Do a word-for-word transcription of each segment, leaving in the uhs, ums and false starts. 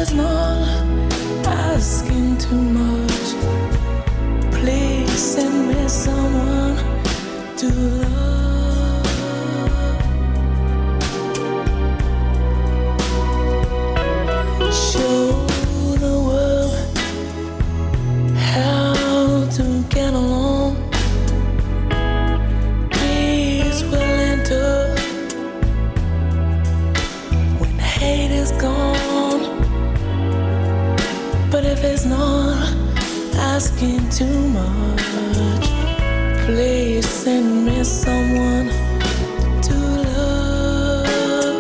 it's not asking too much, please send me someone to love. Show the world how to get along. Peace will enter when hate is gone. But if it's not asking too much, please send me someone to love.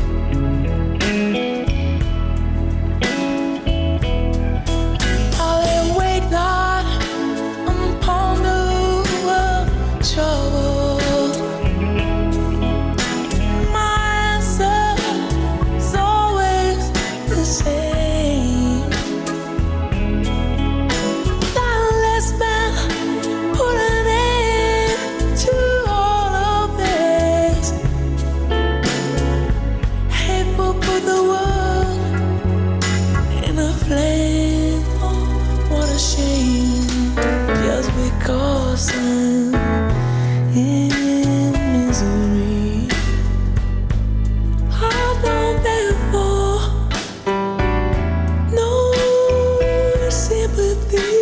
I'll then wait not upon the world trouble. My answer is always the same. That less man put an end to all of this. Hate will put the world in a flame. Oh, what a shame. Just because I'm in misery, I don't beg for no sympathy.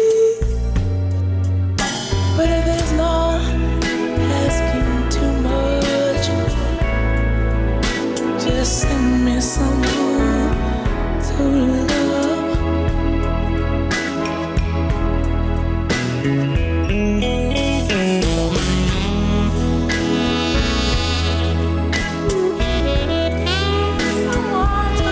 But if it's not asking too much, just send me someone to love. Someone to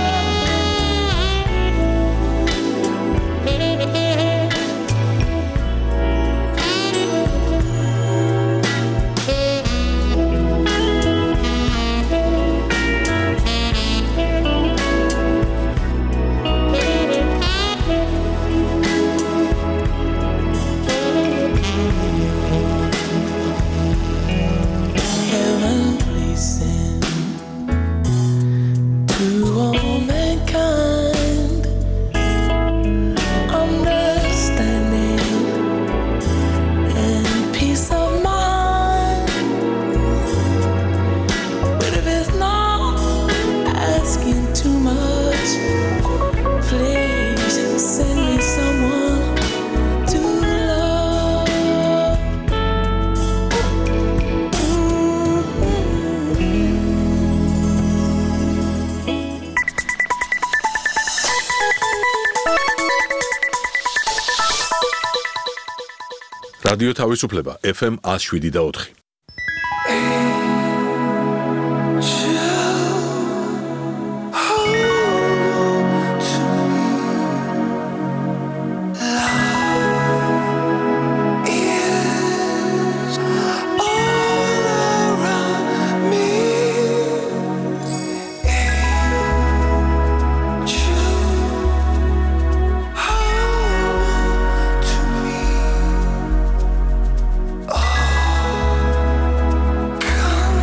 Heaven, please send to all mankind understanding and peace of mind. But if it's not asking too much, please send me someone to love. რადიო თავისუფლება ეფ ემ one oh seven და four. Come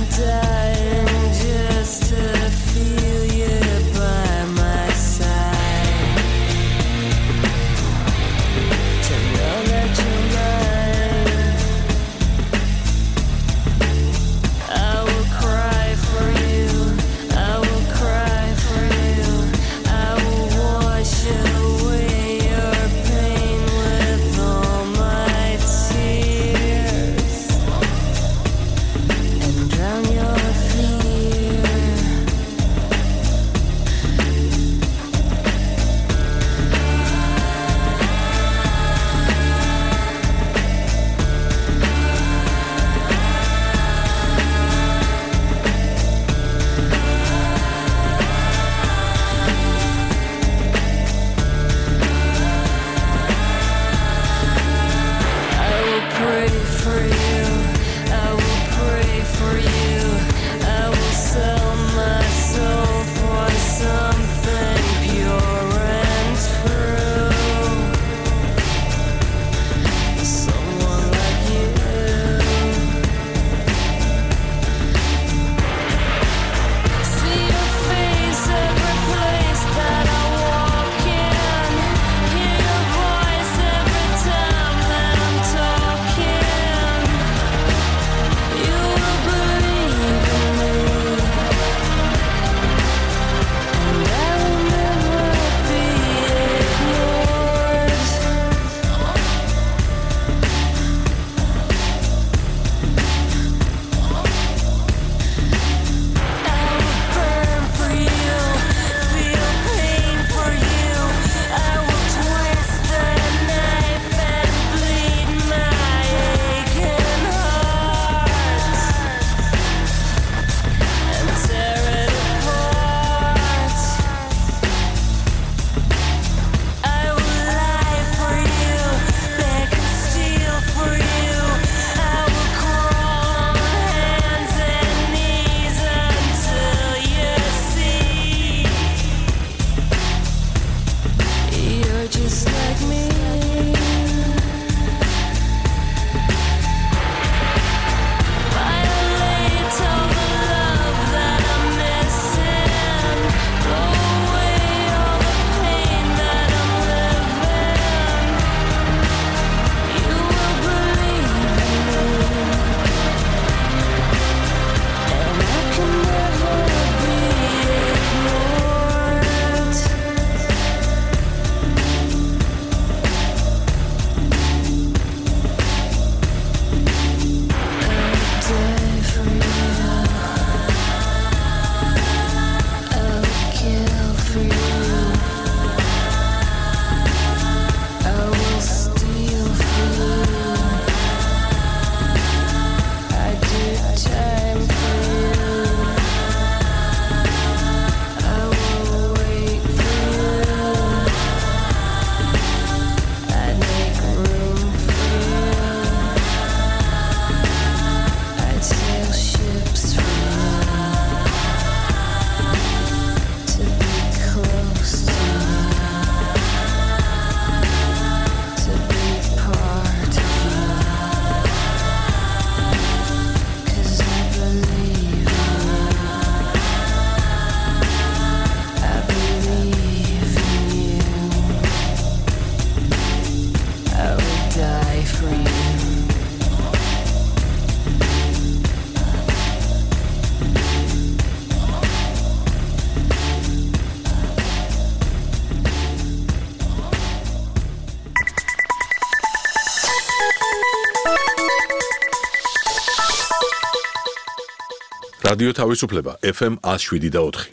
რადიო თავისუფლება ეფ ემ one oh seven და four.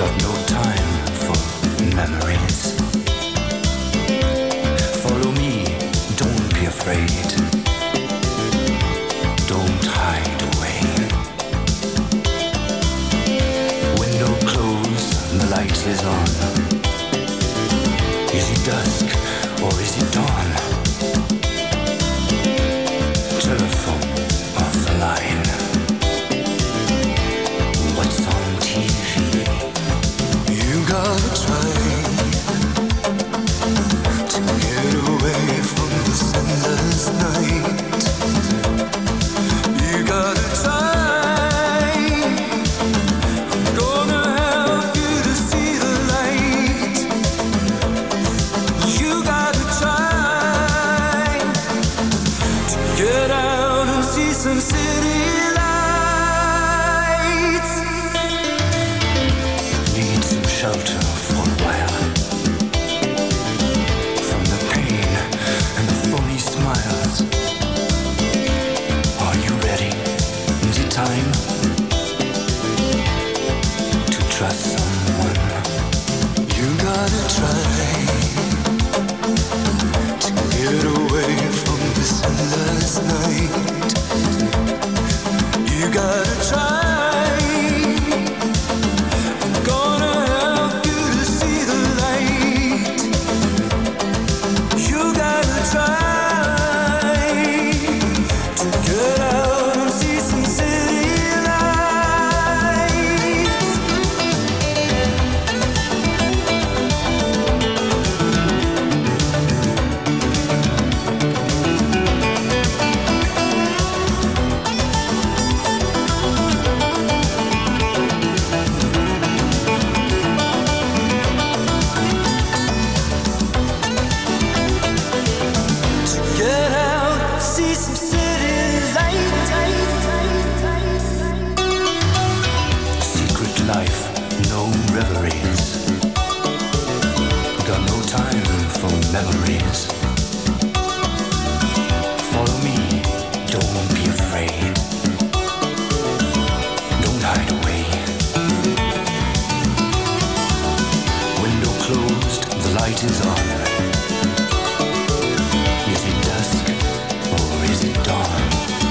Follow me is on. Is it dusk or is it dawn? Telephone off the line. What's on T V? You gotta try to get away from this endless night. You gotta try. Some city lights. Need some shelter for a while from the pain and the phony smiles. Are you ready? Is it time to trust someone? You gotta try to get away from this endless night. You gotta try. I'm gonna help you to see the light. You gotta try to get out and see some city lights. Memories. Follow me, don't be afraid. Don't hide away. Window closed, the light is on. Is it dusk or is it dawn?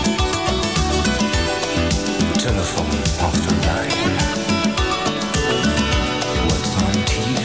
Telephone off the line. What's on T V?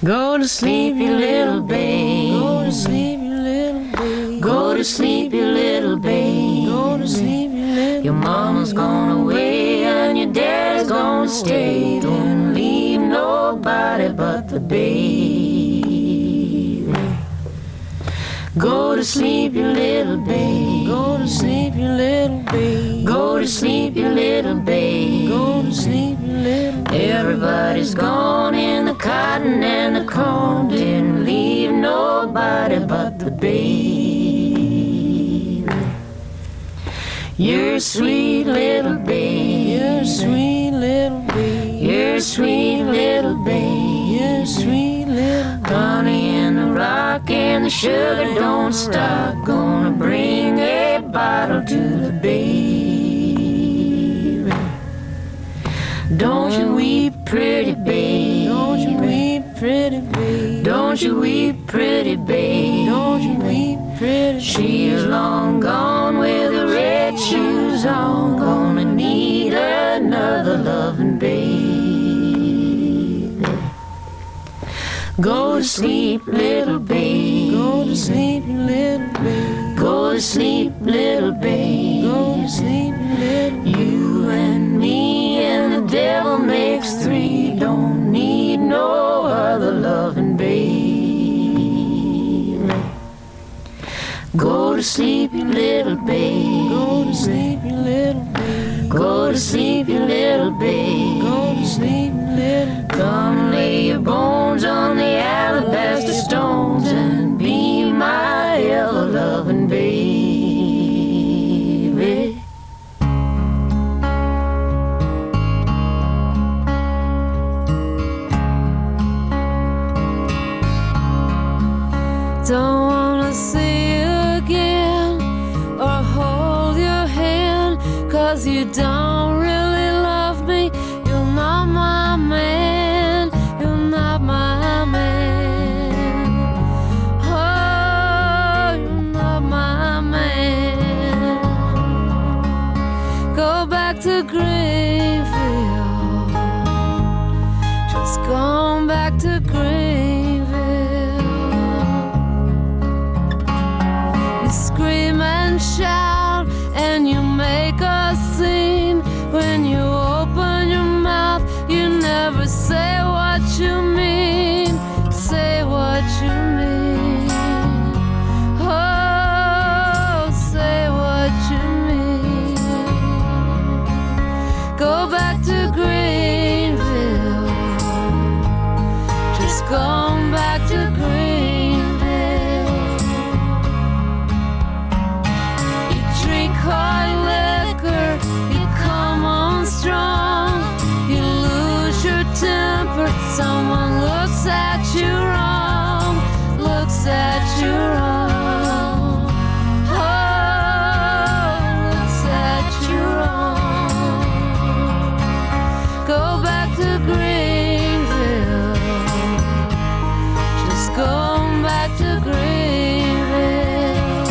Go to sleep, you little babe. Go to sleep, you little babe. Go to sleep, you little babe. Go to sleep, you little. Your mama's gone away and your dad's gonna stay. Don't leave nobody but the baby. Go to sleep, you little babe. Go to sleep, you little babe. Go to sleep, you little babe. Go to sleep, you little babe. Everybody's gone in the cotton and the corn. Didn't leave nobody but the baby. You're a sweet little babe. You're a sweet little babe. You're a sweet little babe. You're a sweet little babe. Honey and the rock and the sugar don't stop. Gonna bring a bottle to the baby. Don't you weep, pretty babe. Don't you weep, pretty babe. Don't you weep, pretty babe. Don't you weep, pretty babe. She is long gone with the red shoes on. Gonna need another loving baby. Go to sleep, little babe. Go to sleep, little babe. Go to sleep, little babe. Go to sleep, little babe. You and me and the devil makes three. Don't need no other loving babe. Go to sleep, you little babe. Go to sleep, you little babe. Go to sleep, you little babe. Go to sleep, you little babe. Come lay your bones on the alabaster stones and be my ever-loving baby. Don't wanna see you again or hold your hand, 'cause you don't really love me. You're not my man. You're not my man. Oh, you're not my man. Go back to Greenville. Just going back to Greenville. You scream and shout and you make a scene. When you open your mouth, you never say what you mean. Say what you mean. Oh, say what you mean. Go back to Greenville. Just going back to Greenville. You drink hard liquor, you come on strong, you lose your temper. Someone looks at you wrong, looks at you wrong. Oh, looks at you wrong. Go back to Greenville. Just going back to Greenville.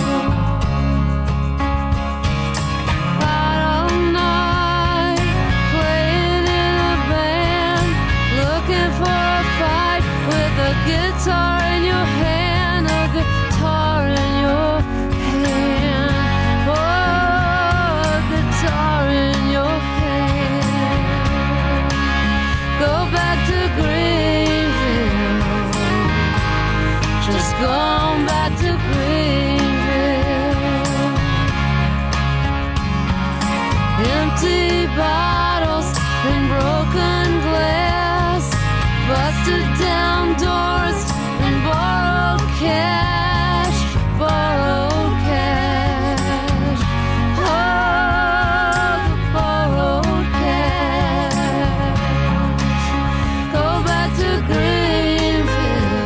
Out all night, playing in a band, looking for a fight with a guitar in your hand, a guitar in your hand. Oh, a guitar in your hand. Go back to Greenville. Just going back to Greenville. Empty bottles and broken glass, busted down doors and borrowed cash, borrowed cash. Oh, the borrowed cash. Go back to Greenville.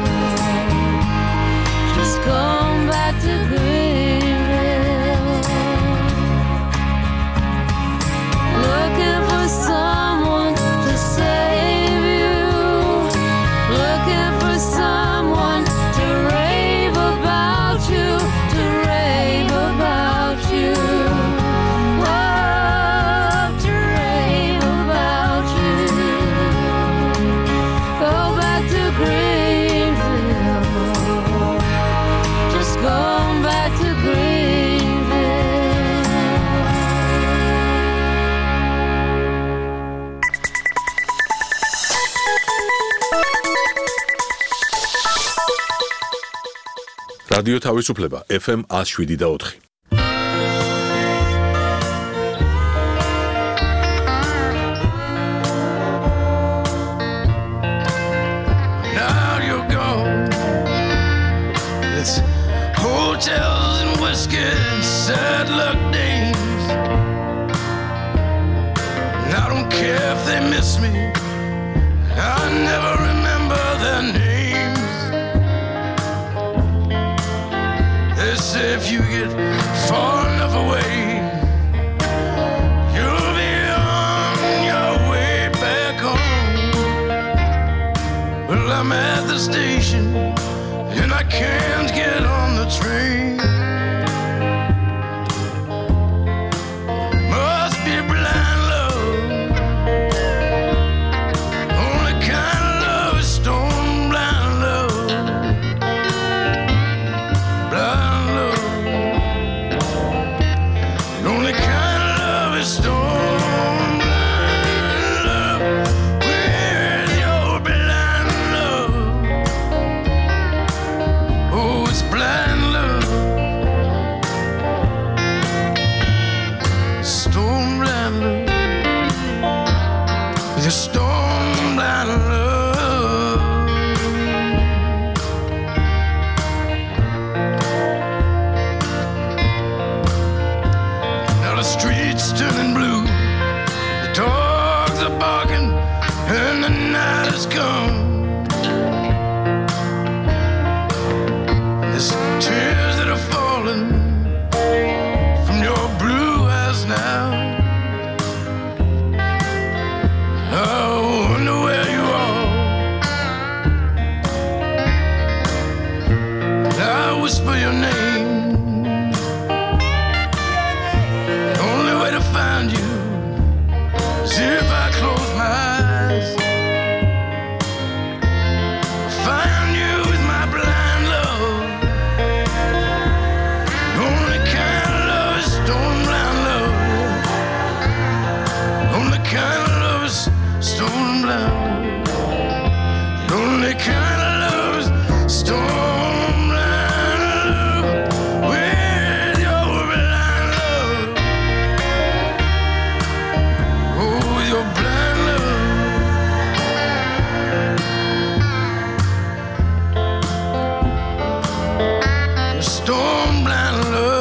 Just going back to Greenville. Looking რადიო თავისუფლება ეფ ემ one oh seven და four. Now you're gone. It's hotels and whiskey and sad luck days. And I don't care if they miss me. I never remember their names. They say if you get far enough away, you'll be on your way back home. Well, I'm at the station and I can't get on the train. Must be blind love. Only kind of love is stone blind love. Blind love. The only kind of love is stone blind love. Where's your blind love? Oh, it's blind love. Stone blind love. With your stone blind love. Now the streets turning blue. The dogs are barking and the night has come. There's tears that are falling from your blue eyes now. I wonder where you are. And I whisper your name. The only way to find you is if I close my eyes. Find you with my blind love. The only kind of love is stone blind love. The only kind of love is stone blind love. The only kind of love is stone blind love. With your blind love. Oh, with your blind love. Your stone blind love.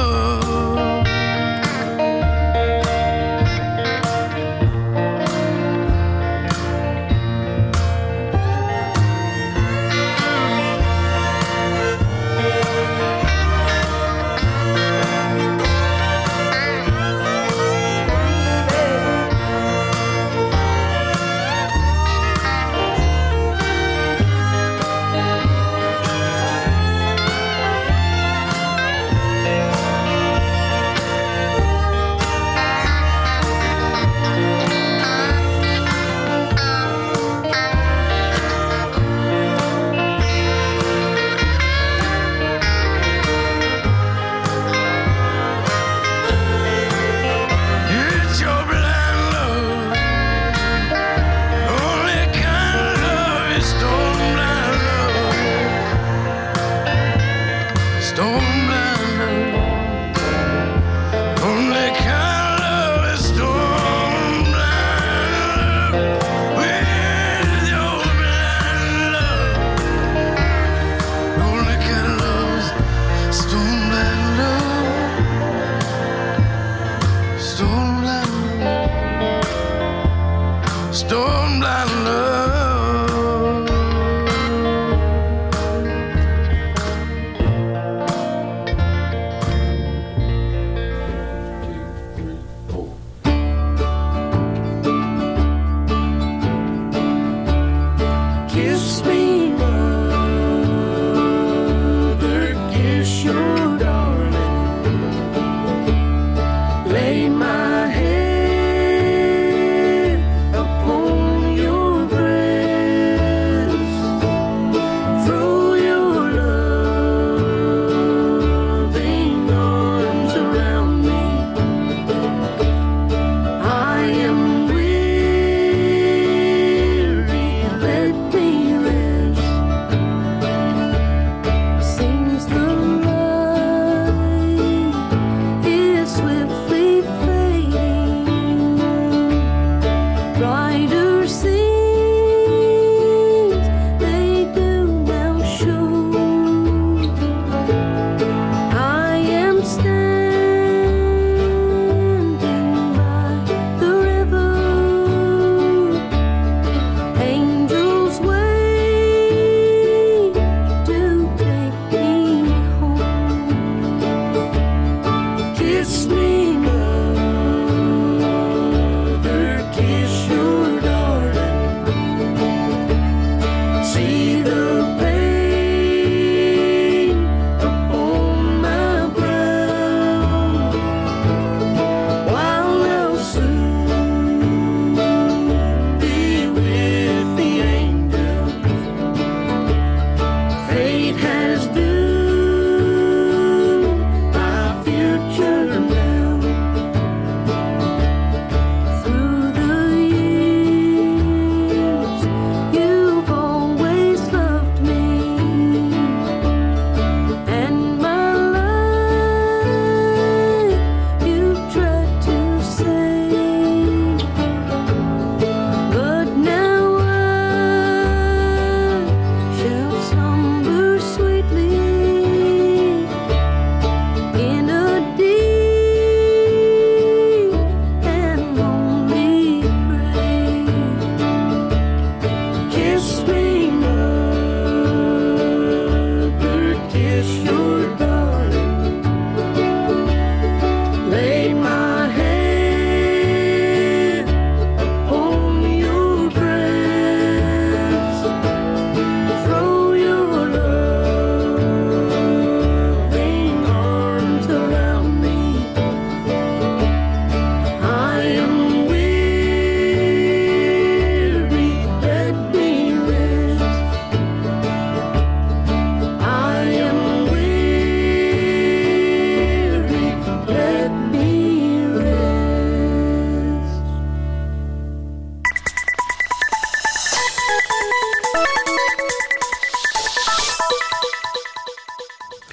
It's your blind love. Only kind of love is stone blind love. Stone blind love. Only kind of love is stone blind love. With your blind love. Only kind of love is stone blind love. Stone blind love. Stone blind love. Kiss me, mother, kiss your darling. Lay my head upon your breast.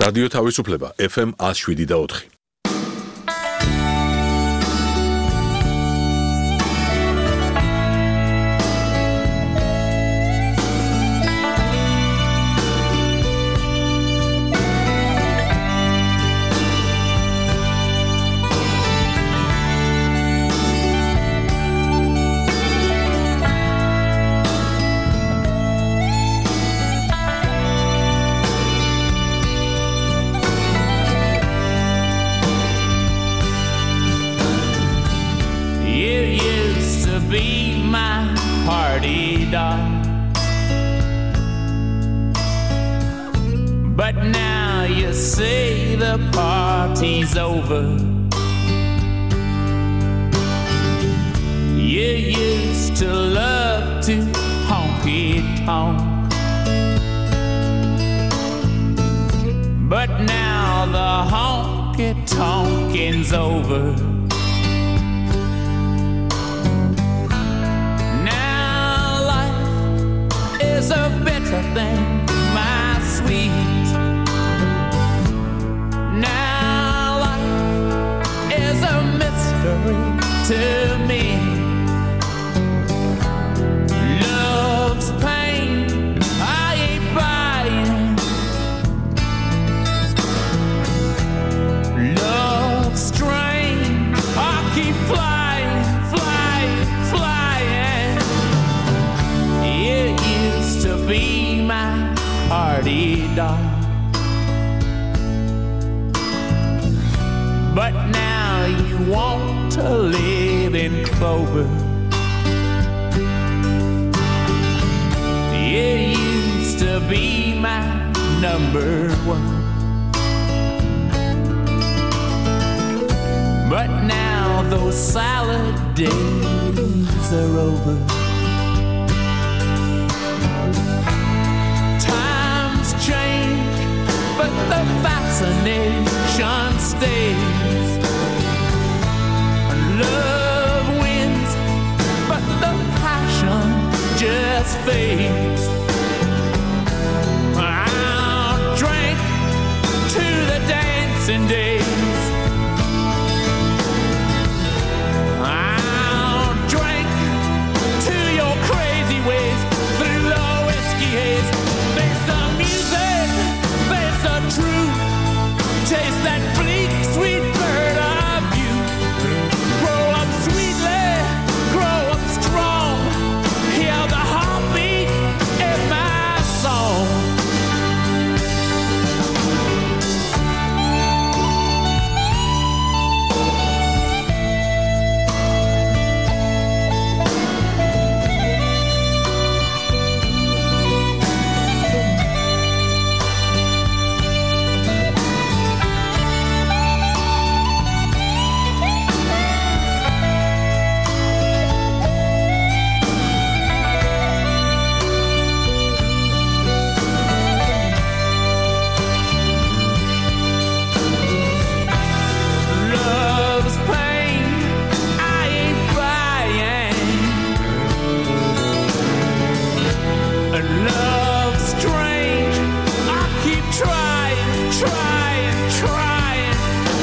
რადიო თავისუფლება ეფ ემ one oh seven და four. But now you say the party's over. You used to love to honky-tonk, but now the honky-tonking's over. Now life is a better thing, my sweet. Now life is a mystery to me. Love's pain, I ain't buying. Love's strain, I keep flying, flying, flying. You used to be my party doll, but now you want to live in clover. You used to be my number one, but now those salad days are over. Times change, but the fascination stays. Love wins, but the passion just fades. I'll drink to the dancing days. I'll drink to your crazy ways through the whiskey haze. There's the music, there's the truth. Taste that bleak, sweet bird of you. Grow up sweetly, grow up strong. Hear the heartbeat in my song. Love's pain, I ain't buying. And love's strange, I keep trying, trying, trying.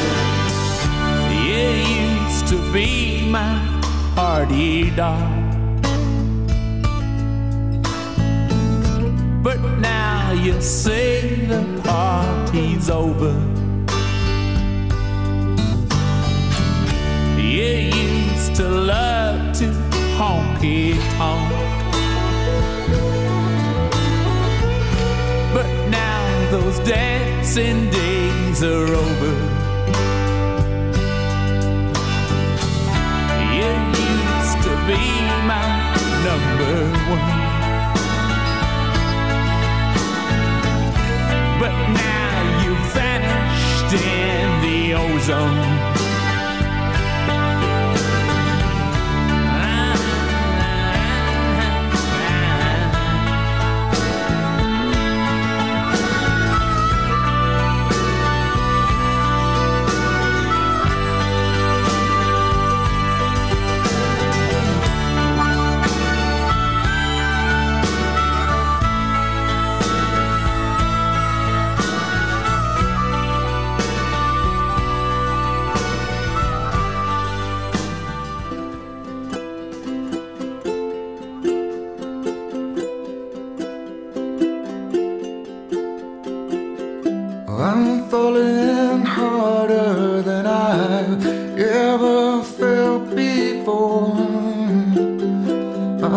You used to be my party doll, but now you say the party's over. You used to love to honky-tonk, but now those dancing days are over. You used to be my number one, but now you vanished in the ozone.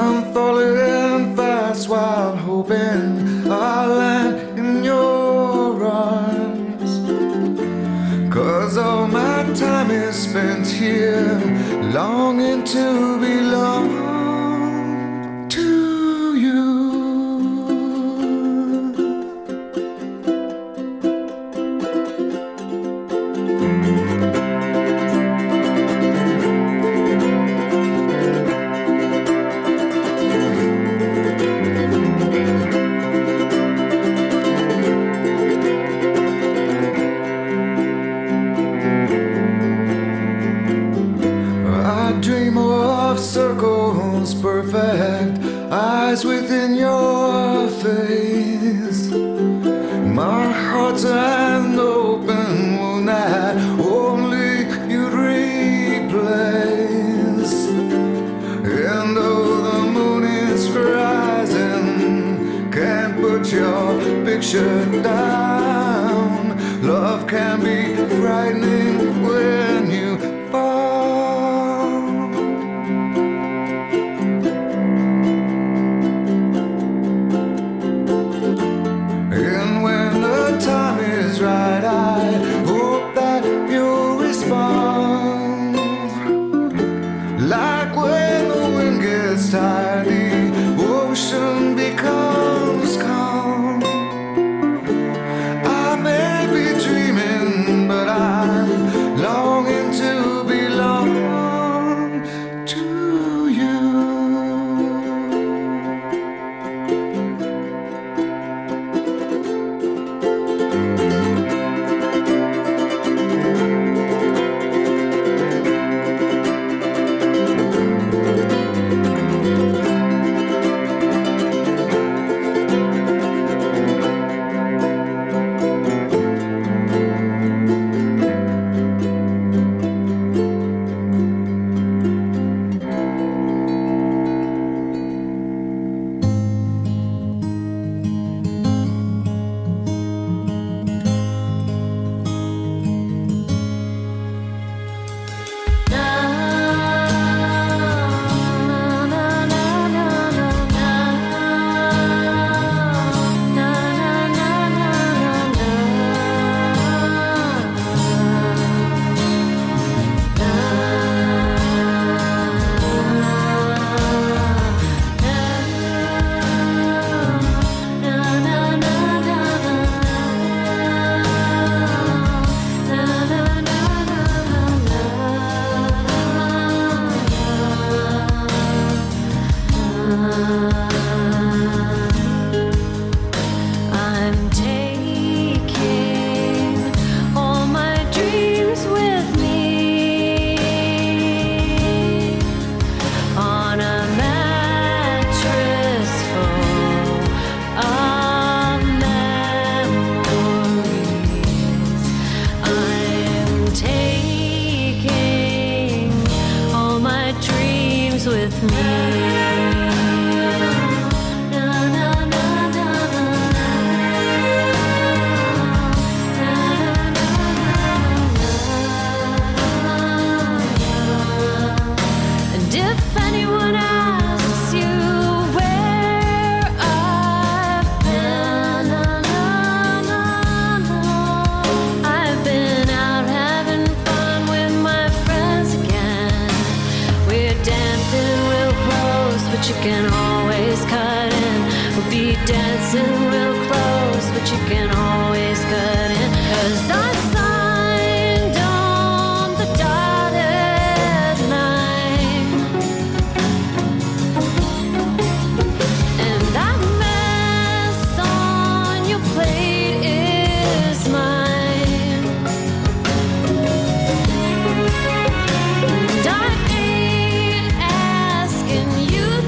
I'm falling fast while hoping I'll land in your arms. 'Cause all my time is spent here, longing to belong to you. Dream of circles perfect, eyes within your face. My heart's an open wound that only you'd replace. And though the moon is rising, can't put your picture down. Love can be frightening when you fall. Right, I hope that you'll respond. Like when the wind gets tired, the ocean becomes calm. I may be dreaming, but I'm longing to belong to you.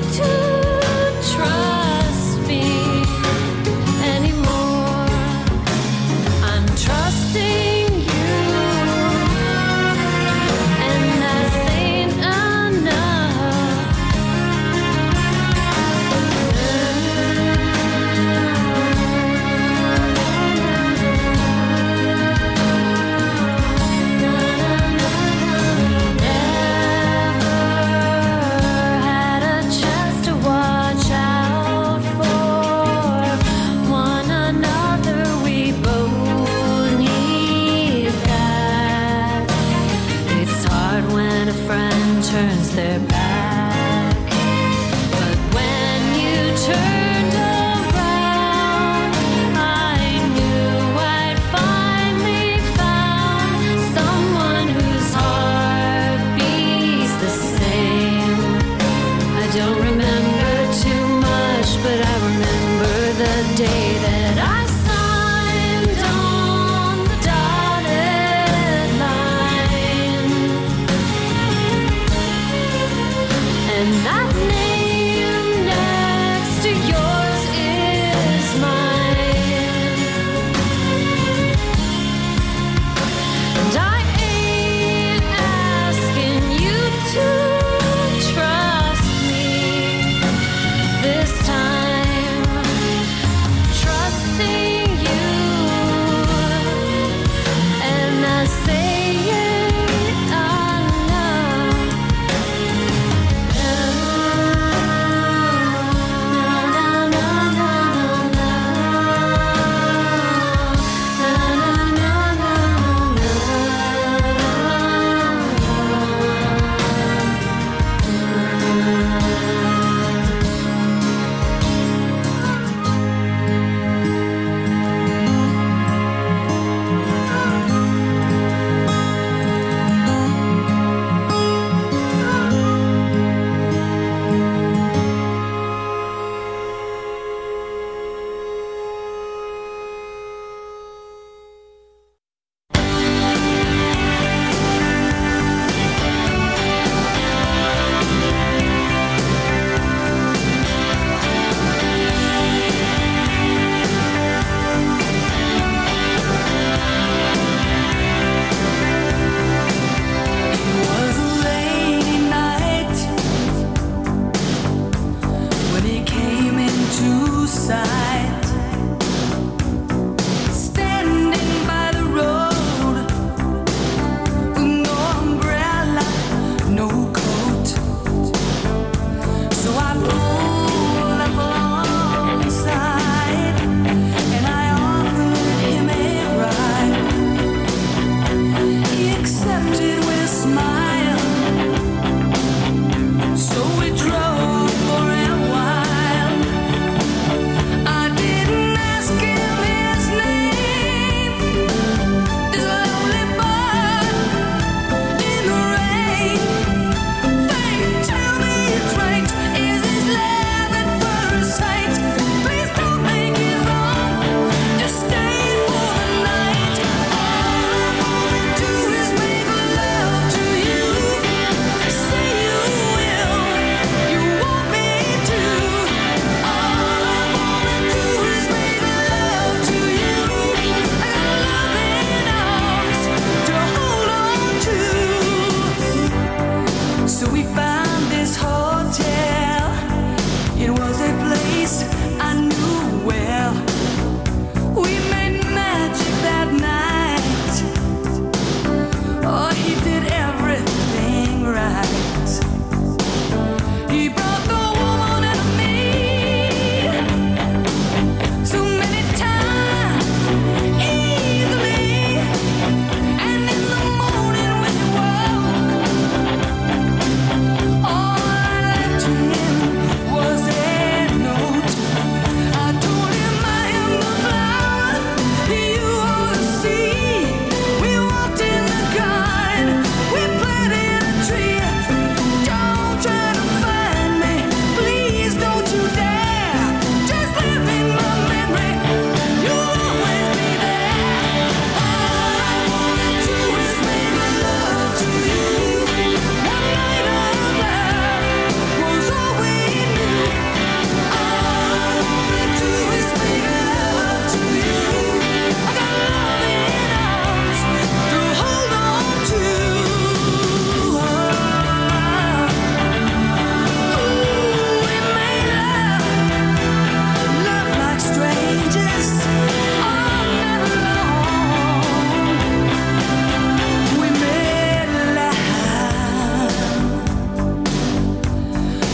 Trust me anymore.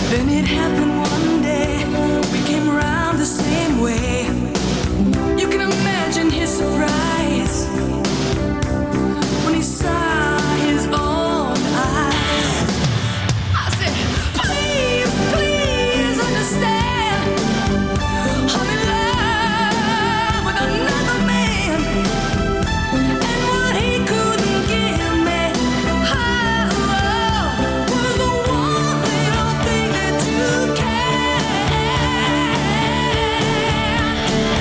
Then it happened one day, we came around the same way. You can imagine his surprise when he saw his own eyes. I said, please, please understand, I'm in love with another man. And what he couldn't give me, oh, was the one little thing that you can.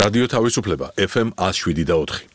რადიო თავისუფლება, ეფ ემ one oh seven point four.